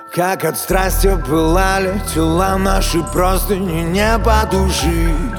Как от страсти пылали тела наши, простыни не потушишь.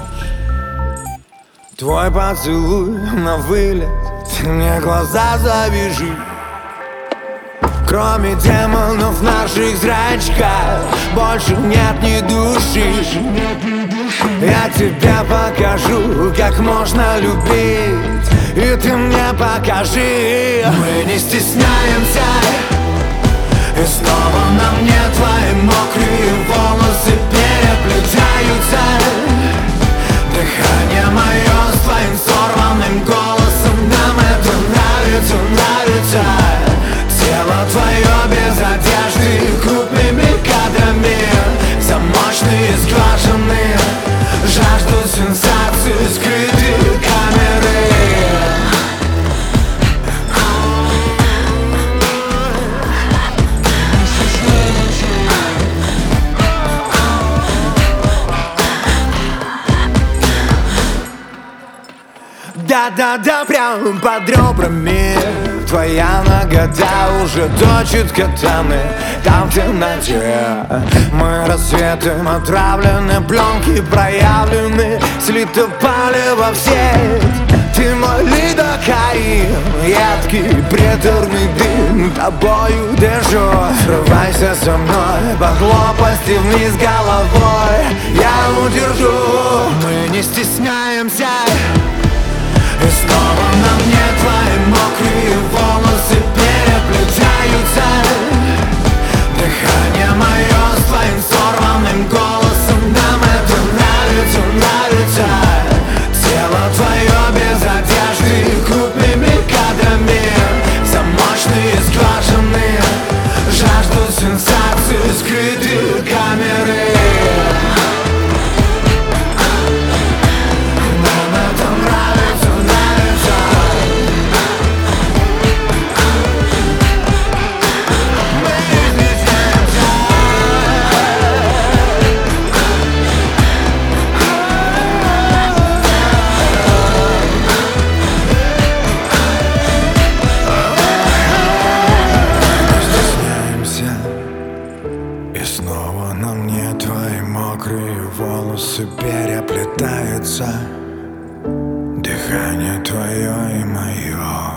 Твой поцелуй на вылет, ты мне глаза завяжи. Кроме демонов в наших зрачках больше нет ни души. Я тебе покажу, как можно любить, и ты мне покажи. Мы не стесняемся, и снова на мне твои мокрые волосы переплетаются. Дыхание мое с твоим сорванным голосом, нам это нравится, нравится. Тело твое без одежды, крупными кадрами, замочные скважины, жажду сенсаций, скрытые камеры. Да-да-да, прям под ребрами твоя нагота уже точит катаны. Там в темноте мы рассветом отравлены, пленки проявлены, слиты палево в сеть. Ты мой лидокаин, едкий приторный дым, тобою дышу. Срывайся со мной по глупости вниз головой, я удержу. Мы не стесняемся, и снова на мне твои мокрые волосы переплетаются. Дыхание мое с твоим сорванным голосом, нам это нравится, нравится. Тело твое без одежды, крупными кадрами, замочные скважины, жажду сенсаций, скрытые камеры. И снова на мне твои мокрые волосы переплетаются. Дыхание твое и мое.